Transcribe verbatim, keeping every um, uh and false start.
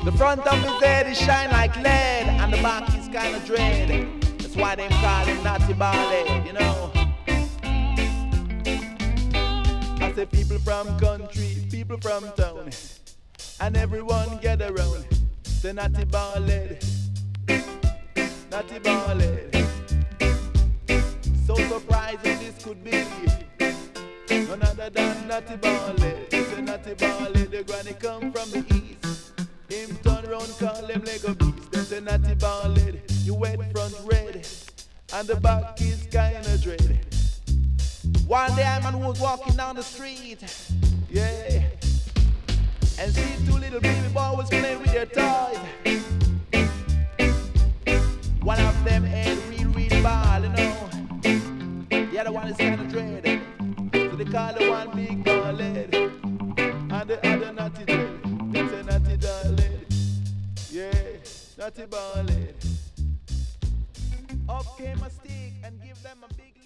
The front of his head is shine like lead, and the back is kinda dread. That's why they call him Natty Ballhead, you know. I say people from country, people from town, and everyone gather around. The Natty Ballhead, Natty Ballhead. So surprising this could be. None other than Natty Ballhead. The Natty Ballhead, the granny come from the east. Him turn round, call him Lego beast. Them say Natty Ballhead, you wet front red, and the back is kinda dread. One day a man was walking down the street, yeah, and see two little baby boys playing with their toys. One of them had real, real ball, you know. The other one is kinda dread. So they call the one big Ballhead, and the other Natty dread. They say Natty Ballhead, yeah, Natty Ballhead. Up came a stick and give them a big